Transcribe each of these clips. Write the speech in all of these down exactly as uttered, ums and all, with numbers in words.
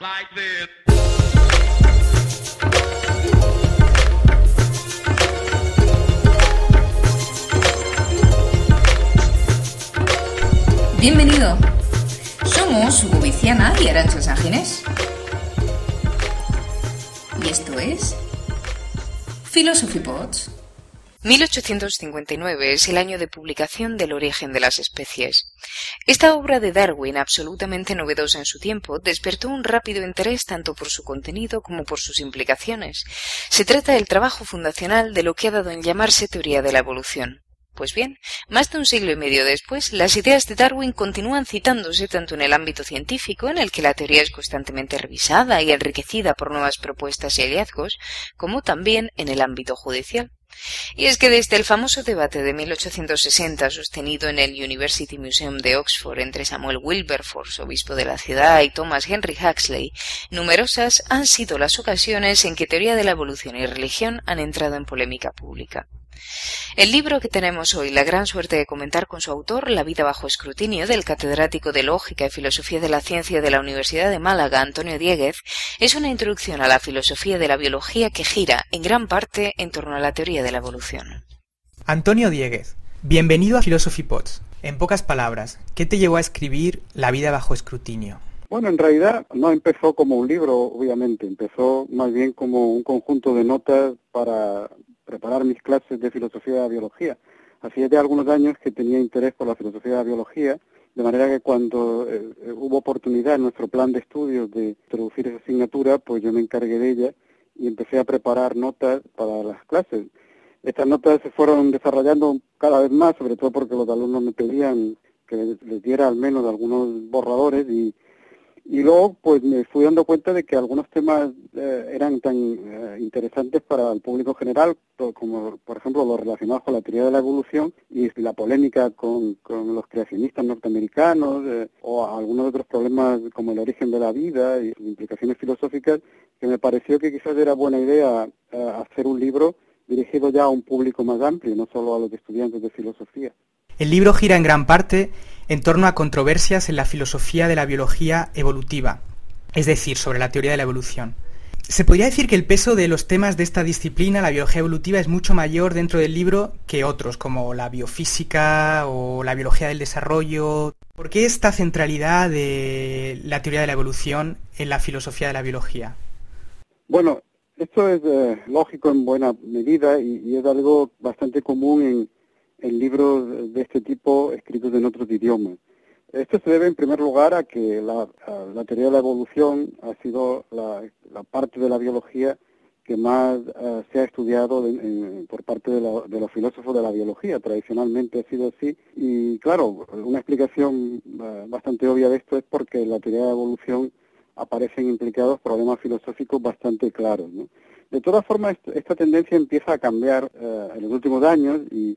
like this. Bienvenido. Somos Hugo Viciana y Arantxa Ságenes. Y esto es Philosophy Pods. mil ochocientos cincuenta y nueve es el año de publicación del Origen de las especies. Esta obra de Darwin, absolutamente novedosa en su tiempo, despertó un rápido interés tanto por su contenido como por sus implicaciones. Se trata del trabajo fundacional de lo que ha dado en llamarse teoría de la evolución. Pues bien, más de un siglo y medio después, las ideas de Darwin continúan citándose tanto en el ámbito científico, en el que la teoría es constantemente revisada y enriquecida por nuevas propuestas y hallazgos, como también en el ámbito judicial. Y es que desde el famoso debate de mil ochocientos sesenta sostenido en el University Museum de Oxford entre Samuel Wilberforce, obispo de la ciudad, y Thomas Henry Huxley, numerosas han sido las ocasiones en que teoría de la evolución y religión han entrado en polémica pública. El libro que tenemos hoy la gran suerte de comentar con su autor, La vida bajo escrutinio, del catedrático de Lógica y Filosofía de la Ciencia de la Universidad de Málaga, Antonio Diéguez, es una introducción a la filosofía de la biología que gira, en gran parte, en torno a la teoría de la evolución. Antonio Diéguez, bienvenido a Philosophy Pods. En pocas palabras, ¿qué te llevó a escribir La vida bajo escrutinio? Bueno, en realidad no empezó como un libro, obviamente, empezó más bien como un conjunto de notas para preparar mis clases de filosofía de la biología. Hacía ya algunos años que tenía interés por la filosofía de la biología, de manera que cuando eh, hubo oportunidad en nuestro plan de estudios de introducir esa asignatura, pues yo me encargué de ella y empecé a preparar notas para las clases. Estas notas se fueron desarrollando cada vez más, sobre todo porque los alumnos me pedían que les, les diera al menos algunos borradores y Y luego, pues me fui dando cuenta de que algunos temas eh, eran tan eh, interesantes para el público general, como por ejemplo los relacionados con la teoría de la evolución y la polémica con, con los creacionistas norteamericanos, eh, o algunos otros problemas como el origen de la vida y sus implicaciones filosóficas, que me pareció que quizás era buena idea eh, hacer un libro dirigido ya a un público más amplio, no solo a los estudiantes de filosofía. El libro gira en gran parte en torno a controversias en la filosofía de la biología evolutiva, es decir, sobre la teoría de la evolución. Se podría decir que el peso de los temas de esta disciplina, la biología evolutiva, es mucho mayor dentro del libro que otros, como la biofísica o la biología del desarrollo. ¿Por qué esta centralidad de la teoría de la evolución en la filosofía de la biología? Bueno, esto es eh, lógico en buena medida y, y es algo bastante común en en libros de este tipo escritos en otros idiomas. Esto se debe en primer lugar a que la, a la teoría de la evolución ha sido la, la parte de la biología que más uh, se ha estudiado en, en, por parte de, la, de los filósofos de la biología. Tradicionalmente ha sido así y claro, una explicación uh, bastante obvia de esto es porque en la teoría de la evolución aparecen implicados problemas filosóficos bastante claros, ¿no? De todas formas, esta tendencia empieza a cambiar uh, en los últimos años y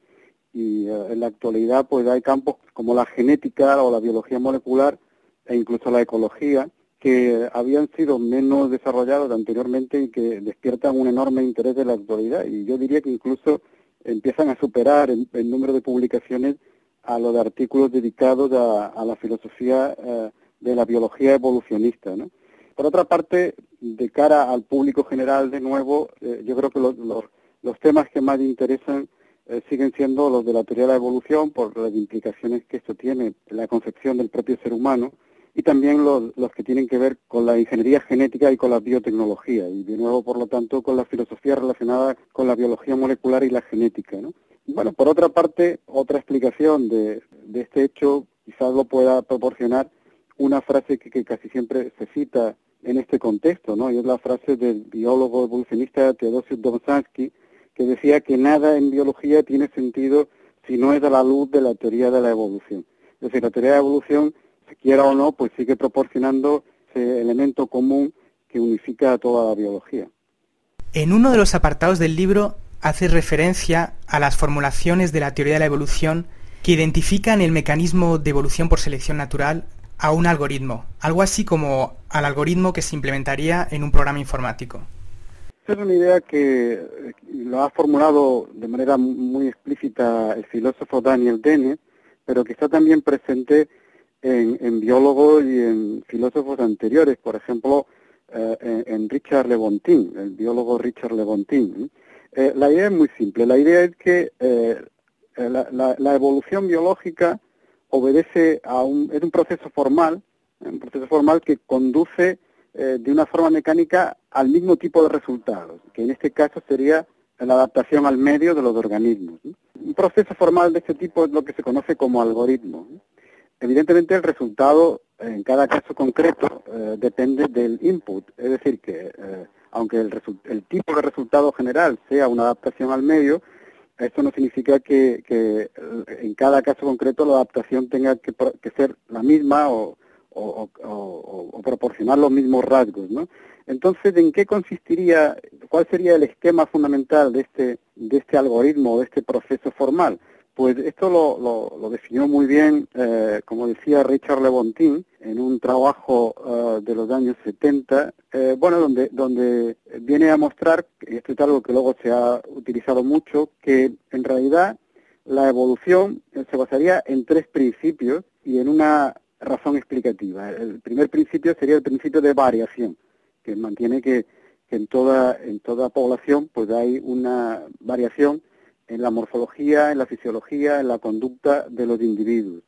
y uh, en la actualidad pues hay campos como la genética o la biología molecular e incluso la ecología que habían sido menos desarrollados anteriormente y que despiertan un enorme interés de la actualidad y yo diría que incluso empiezan a superar el, el número de publicaciones a los de artículos dedicados a, a la filosofía uh, de la biología evolucionista, ¿no? Por otra parte, de cara al público general de nuevo, eh, yo creo que los, los, los temas que más interesan Eh, siguen siendo los de la teoría de la evolución por las implicaciones que esto tiene en la concepción del propio ser humano y también los, los que tienen que ver con la ingeniería genética y con la biotecnología y de nuevo por lo tanto con la filosofía relacionada con la biología molecular y la genética, ¿no? Bueno, por otra parte, otra explicación de, de este hecho quizás lo pueda proporcionar una frase que, que casi siempre se cita en este contexto, ¿no? Y es la frase del biólogo evolucionista Theodosius Dobzhansky, que decía que nada en biología tiene sentido si no es a la luz de la teoría de la evolución. Es decir, la teoría de la evolución, se quiera o no, pues sigue proporcionando ese elemento común que unifica a toda la biología. En uno de los apartados del libro hace referencia a las formulaciones de la teoría de la evolución que identifican el mecanismo de evolución por selección natural a un algoritmo, algo así como al algoritmo que se implementaría en un programa informático. Esa es una idea que lo ha formulado de manera muy explícita el filósofo Daniel Dennett, pero que está también presente en, en biólogos y en filósofos anteriores. Por ejemplo, eh, en, en Richard Lewontin, el biólogo Richard Lewontin. Eh, la idea es muy simple. La idea es que eh, la, la, la evolución biológica obedece a un, es un proceso formal, un proceso formal que conduce eh, de una forma mecánica al mismo tipo de resultados, que en este caso sería la adaptación al medio de los organismos, ¿no? Un proceso formal de este tipo es lo que se conoce como algoritmo, ¿no? Evidentemente el resultado en cada caso concreto eh, depende del input, es decir, que eh, aunque el, el tipo de resultado general sea una adaptación al medio, esto no significa que, que en cada caso concreto la adaptación tenga que, que ser la misma o, o, o, o proporcionar los mismos rasgos, ¿no? Entonces, ¿en qué consistiría, cuál sería el esquema fundamental de este, de este algoritmo, de este proceso formal? Pues esto lo, lo, lo definió muy bien, eh, como decía Richard Lewontin, en un trabajo uh, de los años setenta, eh, bueno, donde, donde viene a mostrar, y esto es algo que luego se ha utilizado mucho, que en realidad la evolución se basaría en tres principios y en una razón explicativa. El primer principio sería el principio de variación, que mantiene que, que en toda, en toda población pues hay una variación en la morfología, en la fisiología, en la conducta de los individuos.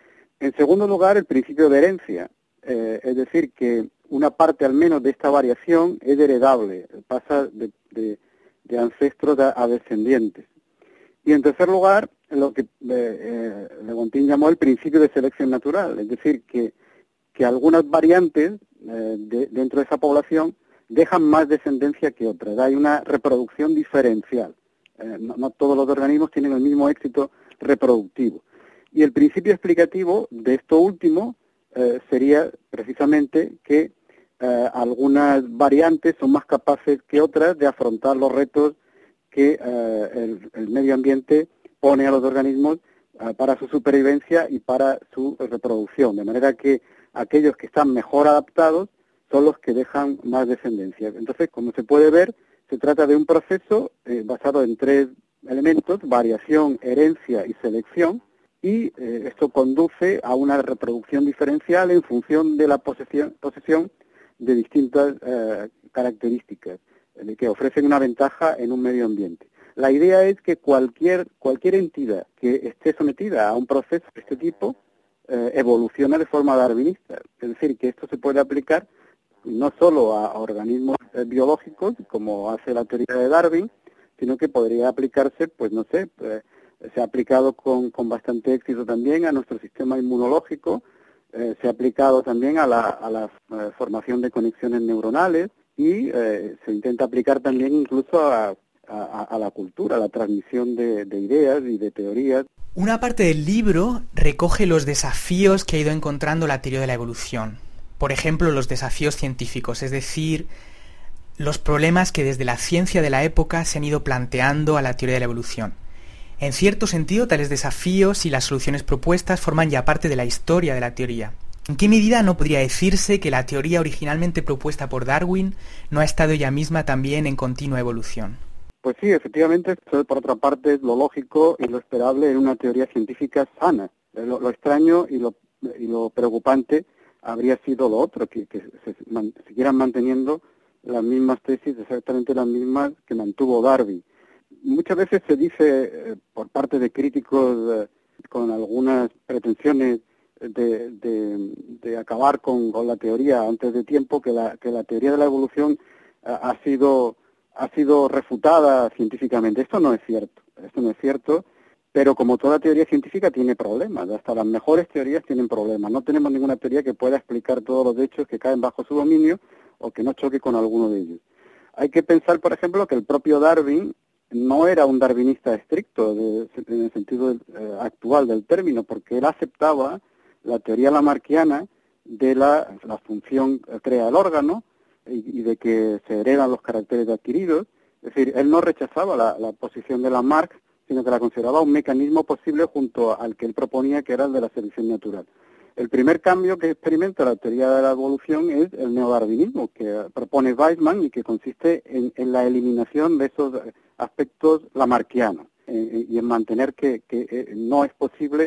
En segundo lugar, el principio de herencia, eh, es decir, que una parte al menos de esta variación es heredable, pasa de, de, de ancestros a, a descendientes. Y en tercer lugar, lo que eh, eh, Lewontin llamó el principio de selección natural, es decir, que, que algunas variantes eh, de, dentro de esa población dejan más descendencia que otras, hay una reproducción diferencial. Eh, no, no todos los organismos tienen el mismo éxito reproductivo. Y el principio explicativo de esto último eh, sería precisamente que eh, algunas variantes son más capaces que otras de afrontar los retos que eh, el, el medio ambiente pone a los organismos eh, para su supervivencia y para su reproducción. De manera que aquellos que están mejor adaptados son los que dejan más descendencia. Entonces, como se puede ver, se trata de un proceso eh, basado en tres elementos: variación, herencia y selección, y eh, esto conduce a una reproducción diferencial en función de la posesión, posesión de distintas eh, características eh, que ofrecen una ventaja en un medio ambiente. La idea es que cualquier, cualquier entidad que esté sometida a un proceso de este tipo eh, evoluciona de forma darwinista, es decir, que esto se puede aplicar no solo a, a organismos eh, biológicos, como hace la teoría de Darwin, sino que podría aplicarse, pues no sé, eh, se ha aplicado con, con bastante éxito también a nuestro sistema inmunológico, eh, se ha aplicado también a la, a la eh, formación de conexiones neuronales y eh, se intenta aplicar también incluso a, a, a la cultura, a la transmisión de, de ideas y de teorías. Una parte del libro recoge los desafíos que ha ido encontrando la teoría de la evolución. Por ejemplo, los desafíos científicos, es decir, los problemas que desde la ciencia de la época se han ido planteando a la teoría de la evolución. En cierto sentido, tales desafíos y las soluciones propuestas forman ya parte de la historia de la teoría. ¿En qué medida no podría decirse que la teoría originalmente propuesta por Darwin no ha estado ella misma también en continua evolución? Pues sí, efectivamente, eso por otra parte es lo lógico y lo esperable en una teoría científica sana. Lo, lo extraño y lo, y lo preocupante habría sido lo otro, que, que se man, siguieran manteniendo las mismas tesis, exactamente las mismas que mantuvo Darwin. Muchas veces se dice eh, por parte de críticos eh, con algunas pretensiones de, de, de acabar con, con la teoría antes de tiempo, que la, que la teoría de la evolución eh, ha sido ha sido refutada científicamente. Esto no es cierto, esto no es cierto, pero como toda teoría científica tiene problemas, hasta las mejores teorías tienen problemas. No tenemos ninguna teoría que pueda explicar todos los hechos que caen bajo su dominio o que no choque con alguno de ellos. Hay que pensar, por ejemplo, que el propio Darwin no era un darwinista estricto de, en el sentido eh, actual del término, porque él aceptaba la teoría lamarckiana de la, la función eh, crea el órgano y, y de que se heredan los caracteres adquiridos. Es decir, él no rechazaba la, la posición de Lamarck, sino que la consideraba un mecanismo posible junto al que él proponía, que era el de la selección natural. El primer cambio que experimenta la teoría de la evolución es el neodarwinismo, que propone Weismann y que consiste en, en la eliminación de esos aspectos lamarckianos eh, y en mantener que, que eh, no es posible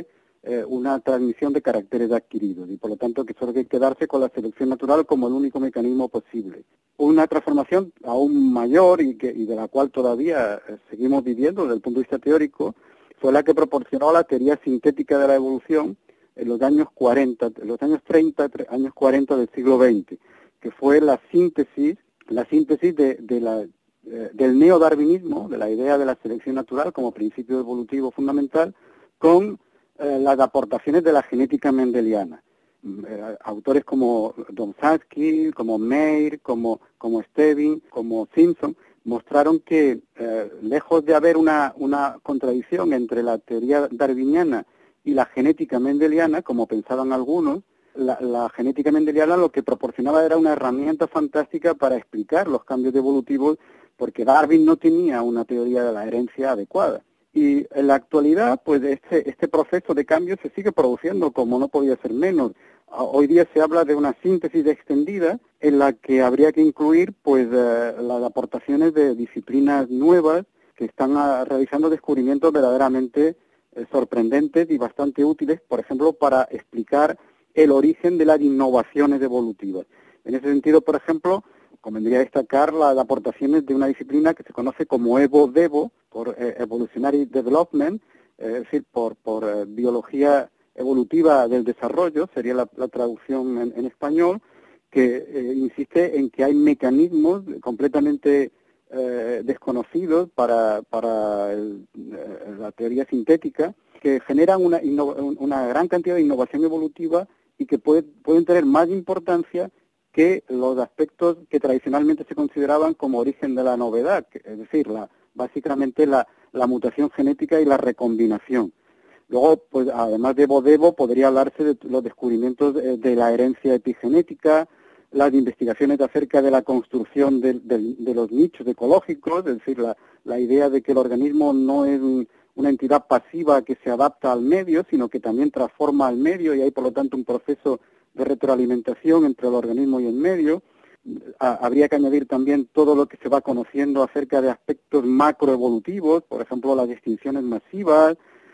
eh, una transmisión de caracteres adquiridos y por lo tanto que solo hay que quedarse con la selección natural como el único mecanismo posible. Una transformación aún mayor y, que, y de la cual todavía eh, seguimos viviendo desde el punto de vista teórico fue la que proporcionó la teoría sintética de la evolución en los años cuarenta, en los años treinta, años cuarenta del siglo veinte, que fue la síntesis, la síntesis de, de la, eh, del neodarwinismo, de la idea de la selección natural como principio evolutivo fundamental, con eh, las aportaciones de la genética mendeliana. Eh, autores como Domzhansky, como Mayr, como, como Stevin, como Simpson, mostraron que eh, lejos de haber una, una contradicción entre la teoría darwiniana y la genética mendeliana, como pensaban algunos, la, la genética mendeliana lo que proporcionaba era una herramienta fantástica para explicar los cambios evolutivos, porque Darwin no tenía una teoría de la herencia adecuada. Y en la actualidad, pues este, este proceso de cambio se sigue produciendo, como no podía ser menos. Hoy día se habla de una síntesis extendida en la que habría que incluir pues eh, las aportaciones de disciplinas nuevas que están a, realizando descubrimientos verdaderamente eh, sorprendentes y bastante útiles, por ejemplo, para explicar el origen de las innovaciones evolutivas. En ese sentido, por ejemplo, convendría destacar las aportaciones de una disciplina que se conoce como EVO-DEVO, por eh, Evolutionary Development, eh, es decir, por, por eh, biología evolutiva del desarrollo, sería la, la traducción en, en español, que eh, insiste en que hay mecanismos completamente eh, desconocidos para, para el, eh, la teoría sintética que generan una, una gran cantidad de innovación evolutiva y que puede, pueden tener más importancia que los aspectos que tradicionalmente se consideraban como origen de la novedad, que, es decir, la, básicamente la, la mutación genética y la recombinación. Luego, pues además de EVO-DEVO, podría hablarse de los descubrimientos de, de la herencia epigenética, las investigaciones acerca de la construcción de, de, de los nichos ecológicos, es decir, la, la idea de que el organismo no es un, una entidad pasiva que se adapta al medio, sino que también transforma al medio y hay, por lo tanto, un proceso de retroalimentación entre el organismo y el medio. A, habría que añadir también todo lo que se va conociendo acerca de aspectos macroevolutivos, por ejemplo, las extinciones masivas,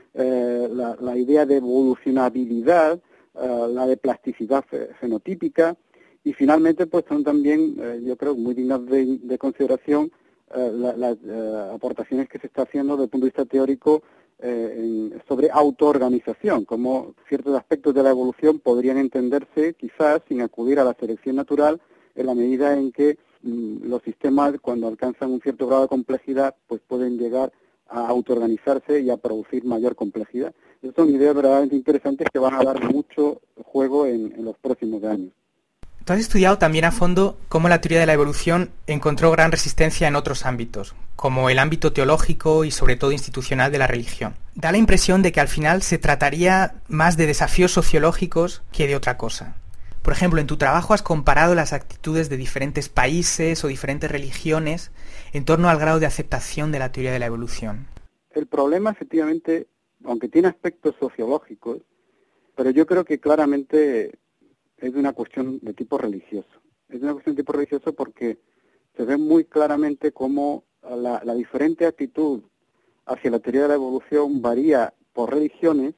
Eh, la, la idea de evolucionabilidad, eh, la de plasticidad fenotípica y finalmente pues son también, eh, yo creo, muy dignas de, de consideración eh, las la, eh, aportaciones que se está haciendo desde el punto de vista teórico eh, en, sobre autoorganización, como ciertos aspectos de la evolución podrían entenderse quizás sin acudir a la selección natural en la medida en que mm, los sistemas cuando alcanzan un cierto grado de complejidad pues pueden llegar a autoorganizarse y a producir mayor complejidad. Esas son ideas verdaderamente interesantes que van a dar mucho juego en, en los próximos años. Tú has estudiado también a fondo cómo la teoría de la evolución encontró gran resistencia en otros ámbitos, como el ámbito teológico y sobre todo institucional de la religión. Da la impresión de que al final se trataría más de desafíos sociológicos que de otra cosa. Por ejemplo, en tu trabajo has comparado las actitudes de diferentes países o diferentes religiones en torno al grado de aceptación de la teoría de la evolución. El problema, efectivamente, aunque tiene aspectos sociológicos, pero yo creo que claramente es una cuestión de tipo religioso. Es una cuestión de tipo religioso porque se ve muy claramente cómo la, la diferente actitud hacia la teoría de la evolución varía por religiones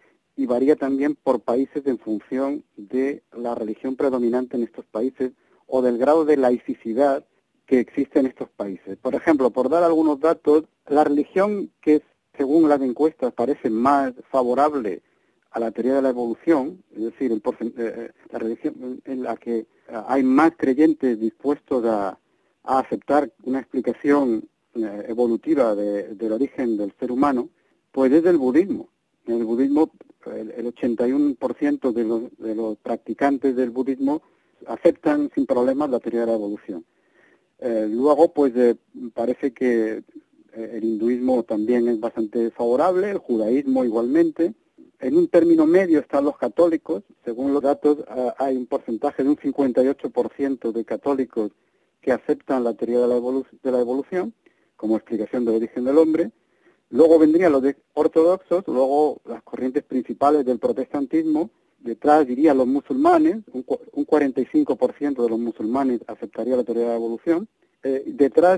y varía también por países en función de la religión predominante en estos países o del grado de laicidad que existe en estos países. Por ejemplo, por dar algunos datos, la religión que según las encuestas parece más favorable a la teoría de la evolución, es decir, el porcent- eh, la religión en la que eh, hay más creyentes dispuestos a, a aceptar una explicación eh, evolutiva de, del origen del ser humano, pues es el budismo. En el budismo, el, el ochenta y uno por ciento de los, de los practicantes del budismo aceptan sin problemas la teoría de la evolución. Eh, luego, pues eh, parece que eh, el hinduismo también es bastante favorable, el judaísmo igualmente. En un término medio están los católicos. Según los datos, eh, hay un porcentaje de un cincuenta y ocho por ciento de católicos que aceptan la teoría de la, evolu- de la evolución como explicación del origen del hombre. Luego vendrían los de ortodoxos, luego las corrientes principales del protestantismo. Detrás dirían los musulmanes, un, un cuarenta y cinco por ciento de los musulmanes aceptaría la teoría de la evolución. Eh, detrás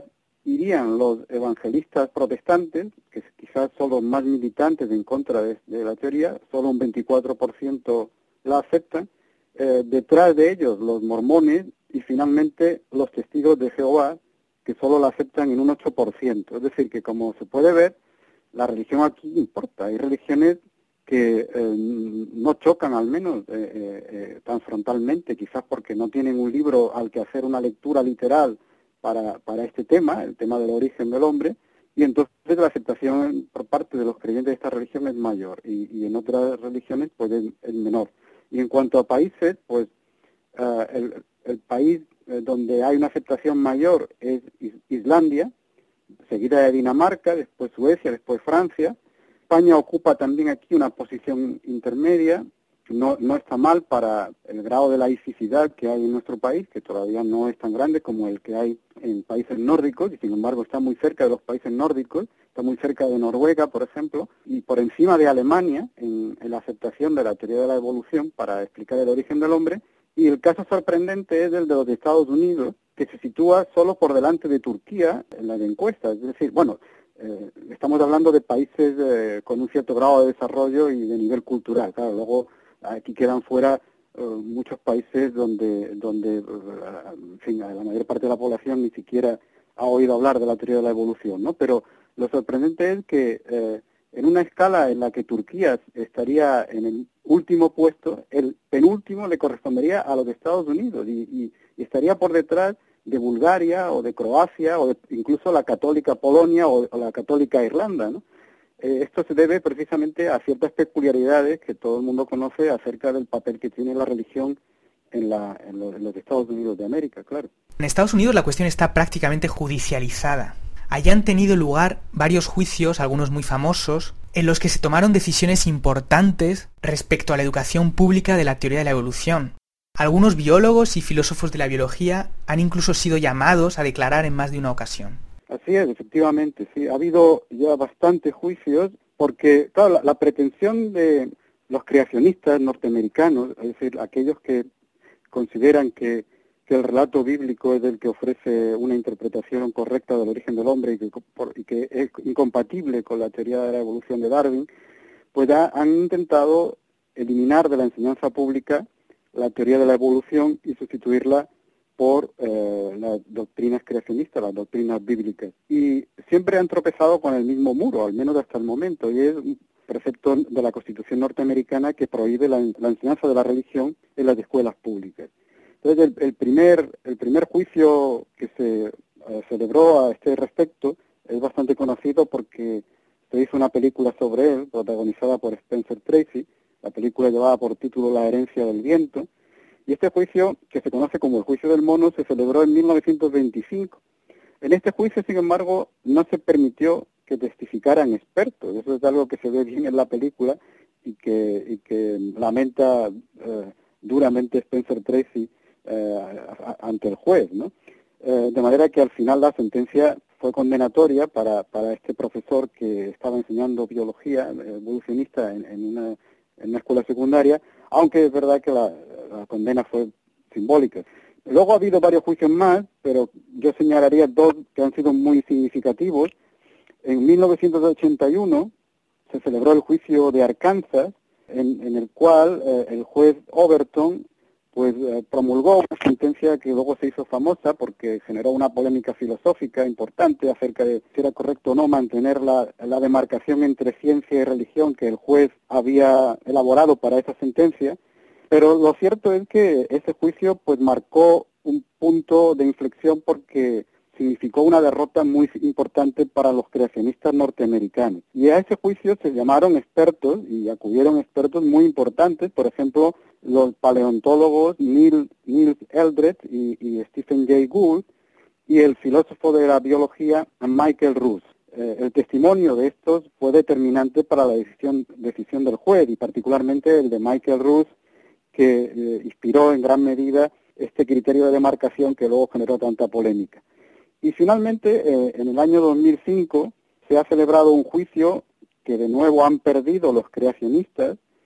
irían los evangelistas protestantes, que quizás son los más militantes en contra de, de la teoría, solo un veinticuatro por ciento la aceptan, eh, detrás de ellos los mormones y finalmente los testigos de Jehová, que solo la aceptan en un ocho por ciento. Es decir, que como se puede ver, la religión aquí importa. Hay religiones que eh, no chocan al menos eh, eh, tan frontalmente, quizás porque no tienen un libro al que hacer una lectura literal para, para este tema, el tema del origen del hombre, y entonces la aceptación por parte de los creyentes de esta religión es mayor, y, y en otras religiones pues es, es menor. Y en cuanto a países, pues uh, el, el país eh, donde hay una aceptación mayor es Islandia, seguida de Dinamarca, después Suecia, después Francia. España ocupa también aquí una posición intermedia, no, no está mal para el grado de laicidad que hay en nuestro país, que todavía no es tan grande como el que hay en países nórdicos, y sin embargo está muy cerca de los países nórdicos, está muy cerca de Noruega, por ejemplo, y por encima de Alemania en, en la aceptación de la teoría de la evolución para explicar el origen del hombre. Y el caso sorprendente es el de los Estados Unidos, que se sitúa solo por delante de Turquía en las encuestas. Es decir, bueno, eh, estamos hablando de países eh, con un cierto grado de desarrollo y de nivel cultural. Claro, luego aquí quedan fuera eh, muchos países donde, donde uh, en fin, la mayor parte de la población ni siquiera ha oído hablar de la teoría de la evolución, ¿no? Pero lo sorprendente es que eh, en una escala en la que Turquía estaría en el último puesto, el penúltimo le correspondería a los Estados Unidos y, y, y estaría por detrás de Bulgaria o de Croacia o de incluso la católica Polonia o, o la católica Irlanda, ¿no? Eh, esto se debe precisamente a ciertas peculiaridades que todo el mundo conoce acerca del papel que tiene la religión en, la, en, lo, en los Estados Unidos de América, claro. En Estados Unidos la cuestión está prácticamente judicializada. Allí han tenido lugar varios juicios, algunos muy famosos, en los que se tomaron decisiones importantes respecto a la educación pública de la teoría de la evolución. Algunos biólogos y filósofos de la biología han incluso sido llamados a declarar en más de una ocasión. Así es, efectivamente, sí. Ha habido ya bastantes juicios porque, claro, la, la pretensión de los creacionistas norteamericanos, es decir, aquellos que consideran que, que el relato bíblico es el que ofrece una interpretación correcta del origen del hombre y que, por, y que es incompatible con la teoría de la evolución de Darwin, pues ha, han intentado eliminar de la enseñanza pública la teoría de la evolución y sustituirla por eh, las doctrinas creacionistas, las doctrinas bíblicas. Y siempre han tropezado con el mismo muro, al menos hasta el momento, y es un precepto de la Constitución norteamericana que prohíbe la, la enseñanza de la religión en las escuelas públicas. Entonces, el, el, primer, el primer juicio que se eh, celebró a este respecto es bastante conocido porque se hizo una película sobre él, protagonizada por Spencer Tracy. La película llevaba por título La herencia del viento. Y este juicio, que se conoce como el juicio del mono, se celebró en mil novecientos veinticinco. En este juicio, sin embargo, no se permitió que testificaran expertos. Eso es algo que se ve bien en la película y que, y que lamenta eh, duramente Spencer Tracy eh, ante el juez, ¿no? Eh, de manera que al final la sentencia fue condenatoria para, para este profesor que estaba enseñando biología evolucionista en, en, una, en una escuela secundaria, aunque es verdad que la, la condena fue simbólica. Luego ha habido varios juicios más, pero yo señalaría dos que han sido muy significativos. En mil novecientos ochenta y uno se celebró el juicio de Arkansas, en, en el cual eh, el juez Overton pues eh, promulgó una sentencia que luego se hizo famosa porque generó una polémica filosófica importante acerca de si era correcto o no mantener la, la demarcación entre ciencia y religión que el juez había elaborado para esa sentencia. Pero lo cierto es que ese juicio pues marcó un punto de inflexión porque significó una derrota muy importante para los creacionistas norteamericanos. Y a ese juicio se llamaron expertos y acudieron expertos muy importantes, por ejemplo, los paleontólogos Neil, Niels Eldredge y, y Stephen Jay Gould y el filósofo de la biología Michael Ruse. Eh, el testimonio de estos fue determinante para la decisión, decisión del juez y particularmente el de Michael Ruse, que eh, inspiró en gran medida este criterio de demarcación que luego generó tanta polémica. Y finalmente, eh, en el año dos mil cinco, se ha celebrado un juicio que de nuevo han perdido los creacionistas,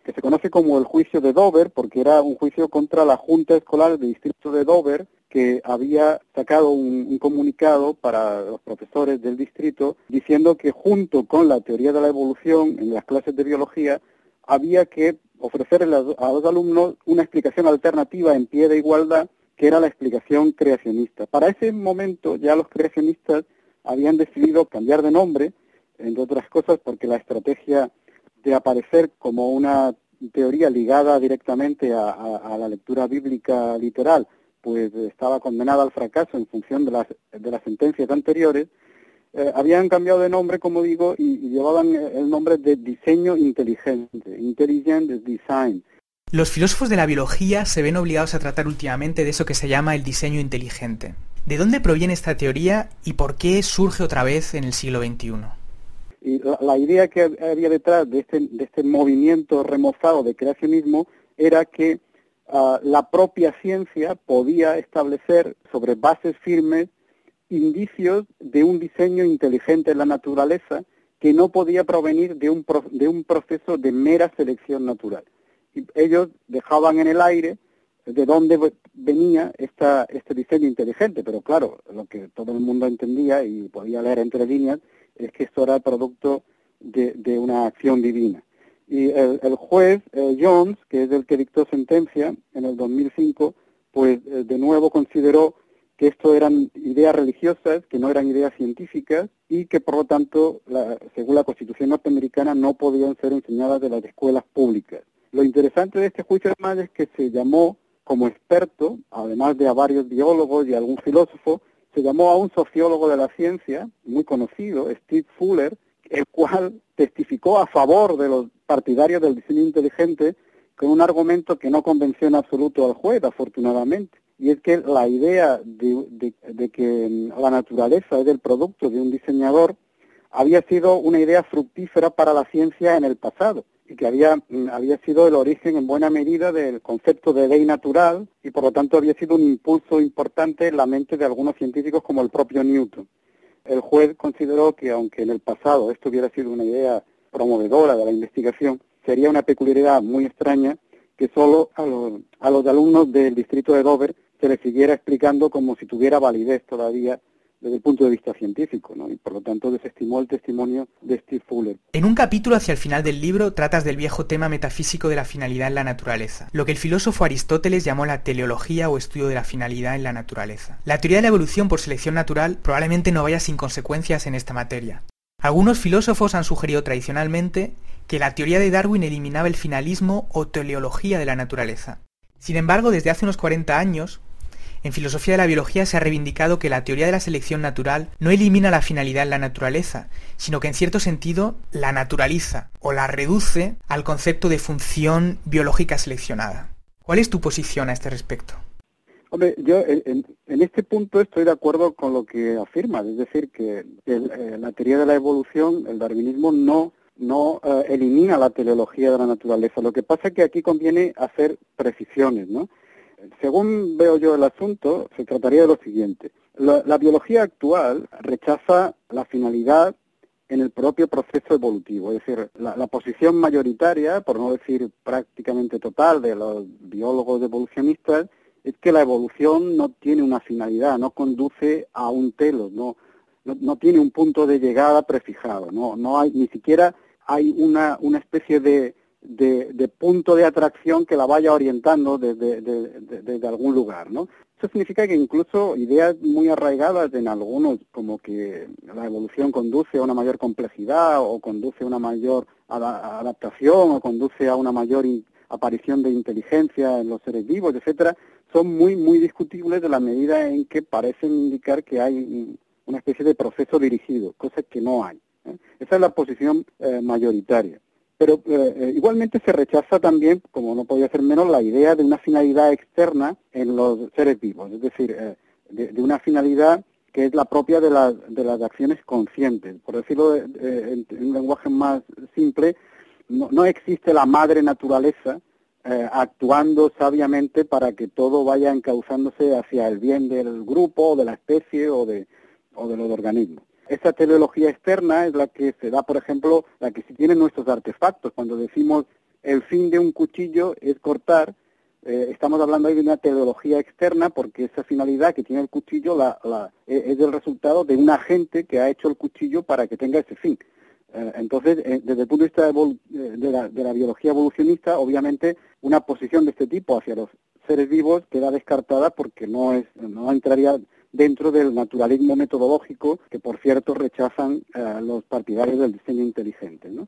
que se conoce como el juicio de Dover, porque era un juicio contra la Junta Escolar del Distrito de Dover, que había sacado un, un comunicado para los profesores del distrito diciendo que junto con la teoría de la evolución en las clases de biología había que ofrecerle a los alumnos una explicación alternativa en pie de igualdad, que era la explicación creacionista. Para ese momento ya los creacionistas habían decidido cambiar de nombre, entre otras cosas porque la estrategia de aparecer como una teoría ligada directamente a, a, a la lectura bíblica literal, pues estaba condenada al fracaso en función de las, de las sentencias anteriores. Eh, habían cambiado de nombre, como digo, y, y llevaban el nombre de diseño inteligente, Intelligent Design. Los filósofos de la biología se ven obligados a tratar últimamente de eso que se llama el diseño inteligente. ¿De dónde proviene esta teoría y por qué surge otra vez en el siglo veintiuno? Y la, la idea que había detrás de este, de este movimiento remozado de creacionismo era que uh, la propia ciencia podía establecer sobre bases firmes indicios de un diseño inteligente en la naturaleza que no podía provenir de un, pro, de un proceso de mera selección natural. Y ellos dejaban en el aire de dónde venía esta, este diseño inteligente, pero claro, lo que todo el mundo entendía y podía leer entre líneas es que esto era el producto de, de una acción divina. Y el, el juez eh, Jones, que es el que dictó sentencia en el dos mil cinco, pues eh, de nuevo consideró que esto eran ideas religiosas, que no eran ideas científicas y que por lo tanto, la, según la Constitución norteamericana, no podían ser enseñadas de las escuelas públicas. Lo interesante de este juicio además es que se llamó como experto, además de a varios biólogos y a algún filósofo, se llamó a un sociólogo de la ciencia, muy conocido, Steve Fuller, el cual testificó a favor de los partidarios del diseño inteligente con un argumento que no convenció en absoluto al juez, afortunadamente. Y es que la idea de, de, de que la naturaleza es el producto de un diseñador había sido una idea fructífera para la ciencia en el pasado y que había, había sido el origen en buena medida del concepto de ley natural y por lo tanto había sido un impulso importante en la mente de algunos científicos como el propio Newton. El juez consideró que aunque en el pasado esto hubiera sido una idea promovedora de la investigación, sería una peculiaridad muy extraña que solo a los, a los alumnos del distrito de Dover se les siguiera explicando como si tuviera validez todavía desde el punto de vista científico, ¿no? Y por lo tanto desestimó el testimonio de Steve Fuller. En un capítulo hacia el final del libro tratas del viejo tema metafísico de la finalidad en la naturaleza, lo que el filósofo Aristóteles llamó la teleología o estudio de la finalidad en la naturaleza. La teoría de la evolución por selección natural probablemente no vaya sin consecuencias en esta materia. Algunos filósofos han sugerido tradicionalmente que la teoría de Darwin eliminaba el finalismo o teleología de la naturaleza. Sin embargo, desde hace unos cuarenta años, en filosofía de la biología se ha reivindicado que la teoría de la selección natural no elimina la finalidad en la naturaleza, sino que en cierto sentido la naturaliza o la reduce al concepto de función biológica seleccionada. ¿Cuál es tu posición a este respecto? Hombre, yo en, en este punto estoy de acuerdo con lo que afirma, es decir, que el, eh, la teoría de la evolución, el darwinismo, no, no eh, elimina la teleología de la naturaleza. Lo que pasa es que aquí conviene hacer precisiones, ¿no? Según veo yo el asunto, se trataría de lo siguiente. La, la biología actual rechaza la finalidad en el propio proceso evolutivo. Es decir, la, la posición mayoritaria, por no decir prácticamente total, de los biólogos evolucionistas, es que la evolución no tiene una finalidad, no conduce a un telos, no, no, no tiene un punto de llegada prefijado, no, no hay, ni siquiera hay una, una especie de De, de punto de atracción que la vaya orientando desde, de, de, desde algún lugar, ¿no? Eso significa que incluso ideas muy arraigadas en algunos, como que la evolución conduce a una mayor complejidad o conduce a una mayor ada- adaptación o conduce a una mayor in- aparición de inteligencia en los seres vivos, etcétera, son muy, muy discutibles de la medida en que parecen indicar que hay una especie de proceso dirigido, cosa que no hay, ¿eh? Esa es la posición eh, mayoritaria. Pero eh, igualmente se rechaza también, como no podía ser menos, la idea de una finalidad externa en los seres vivos, es decir, eh, de, de una finalidad que es la propia de, la, de las acciones conscientes. Por decirlo de, de, en, en un lenguaje más simple, no, no existe la madre naturaleza eh, actuando sabiamente para que todo vaya encauzándose hacia el bien del grupo, o de la especie o de, o de los organismos. Esa teleología externa es la que se da, por ejemplo, la que sí tienen nuestros artefactos. Cuando decimos el fin de un cuchillo es cortar. Eh, estamos hablando ahí de una teleología externa, porque esa finalidad que tiene el cuchillo la, la, es el resultado de un agente que ha hecho el cuchillo para que tenga ese fin. Eh, entonces, eh, desde el punto de vista de, de, la, de la biología evolucionista, obviamente una posición de este tipo hacia los seres vivos queda descartada porque no es no entraría dentro del naturalismo metodológico que, por cierto, rechazan eh, los partidarios del diseño inteligente, ¿no?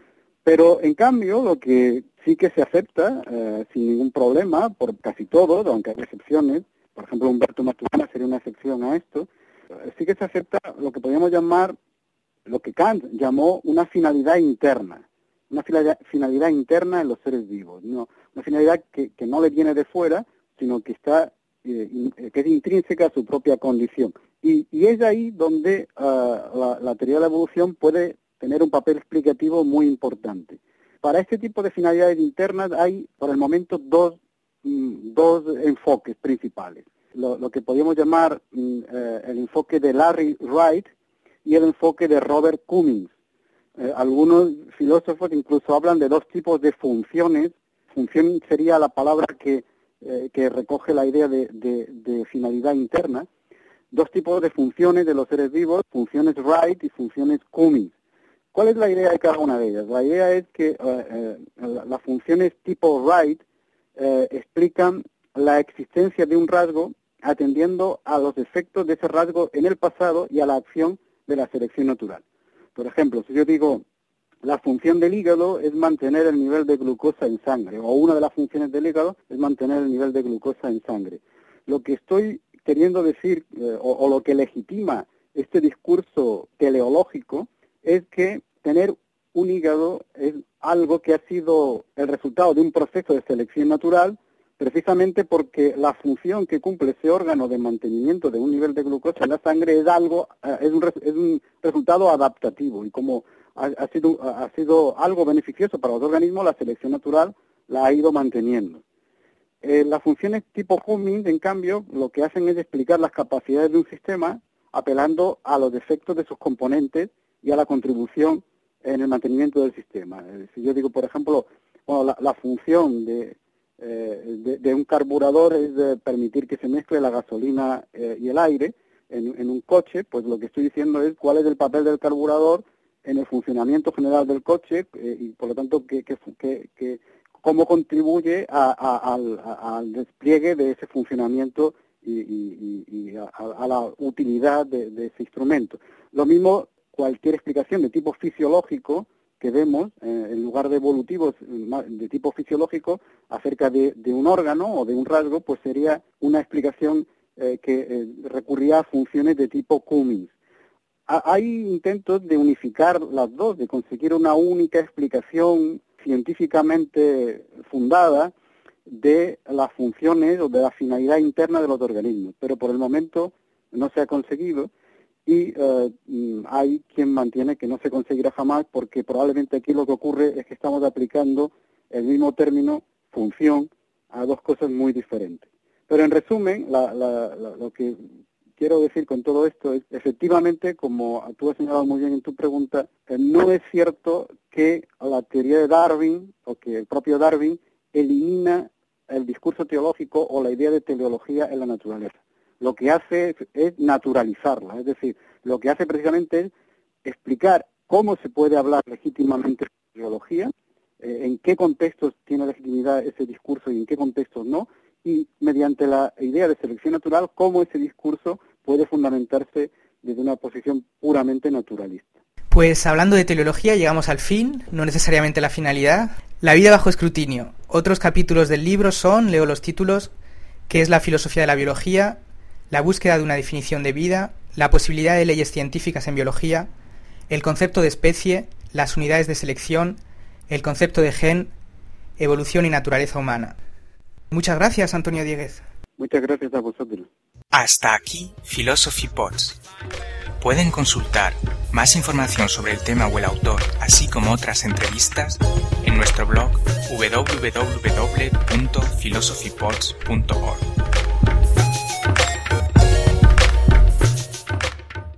Pero, en cambio, lo que sí que se acepta eh, sin ningún problema por casi todos, aunque hay excepciones, por ejemplo, Humberto Maturana sería una excepción a esto, eh, sí que se acepta lo que podríamos llamar, lo que Kant llamó una finalidad interna, una finalidad, finalidad interna en los seres vivos, ¿no? Una finalidad que, que no le viene de fuera, sino que está eh, in, que es intrínseca a su propia condición. Y, y es ahí donde uh, la, la teoría de la evolución puede tener un papel explicativo muy importante. Para este tipo de finalidades internas hay, por el momento, dos, mm, dos enfoques principales. Lo, lo que podríamos llamar mm, eh, el enfoque de Larry Wright y el enfoque de Robert Cummings. Eh, algunos filósofos incluso hablan de dos tipos de funciones. Función sería la palabra que, eh, que recoge la idea de, de, de finalidad interna. Dos tipos de funciones de los seres vivos, funciones Wright y funciones Cummings. ¿Cuál es la idea de cada una de ellas? La idea es que eh, eh, las funciones tipo Wright eh, explican la existencia de un rasgo atendiendo a los efectos de ese rasgo en el pasado y a la acción de la selección natural. Por ejemplo, si yo digo la función del hígado es mantener el nivel de glucosa en sangre, o una de las funciones del hígado es mantener el nivel de glucosa en sangre. Lo que estoy queriendo decir, eh, o, o lo que legitima este discurso teleológico, es que tener un hígado es algo que ha sido el resultado de un proceso de selección natural, precisamente porque la función que cumple ese órgano de mantenimiento de un nivel de glucosa en la sangre es algo, es un, es un resultado adaptativo, y como ha, ha sido ha sido algo beneficioso para los organismos, la selección natural la ha ido manteniendo. Eh, las funciones tipo Cummings, en cambio, lo que hacen es explicar las capacidades de un sistema apelando a los defectos de sus componentes y a la contribución en el mantenimiento del sistema. Eh, si yo digo, por ejemplo, bueno, la, la función de, eh, de, de un carburador es de permitir que se mezcle la gasolina eh, y el aire en, en un coche, pues lo que estoy diciendo es cuál es el papel del carburador en el funcionamiento general del coche eh, y, por lo tanto, que, que, que, que cómo contribuye a, a, al, a, al despliegue de ese funcionamiento y, y, y a, a la utilidad de, de ese instrumento. Lo mismo, cualquier explicación de tipo fisiológico que vemos, eh, en lugar de evolutivos de tipo fisiológico, acerca de, de un órgano o de un rasgo, pues sería una explicación eh, que eh, recurría a funciones de tipo Cummings. Ha, hay intentos de unificar las dos, de conseguir una única explicación científicamente fundada de las funciones o de la finalidad interna de los organismos, pero por el momento no se ha conseguido. Y uh, hay quien mantiene que no se conseguirá jamás, porque probablemente aquí lo que ocurre es que estamos aplicando el mismo término, función, a dos cosas muy diferentes. Pero en resumen, la, la, la, lo que quiero decir con todo esto es, efectivamente, como tú has señalado muy bien en tu pregunta, eh, no es cierto que la teoría de Darwin, o que el propio Darwin, elimina el discurso teológico o la idea de teleología en la naturaleza. Lo que hace es naturalizarla, es decir, lo que hace precisamente es explicar cómo se puede hablar legítimamente de biología, eh, en qué contextos tiene legitimidad ese discurso y en qué contextos no, y mediante la idea de selección natural, cómo ese discurso puede fundamentarse desde una posición puramente naturalista. Pues hablando de teleología llegamos al fin, no necesariamente la finalidad. La vida bajo escrutinio. Otros capítulos del libro son, leo los títulos, ¿qué es la filosofía de la biología?, la búsqueda de una definición de vida, la posibilidad de leyes científicas en biología, el concepto de especie, las unidades de selección, el concepto de gen, evolución y naturaleza humana. Muchas gracias, Antonio Dieguez. Muchas gracias a vosotros. Hasta aquí Philosophy Pods. Pueden consultar más información sobre el tema o el autor, así como otras entrevistas, en nuestro blog w w w punto philosophy pods punto org.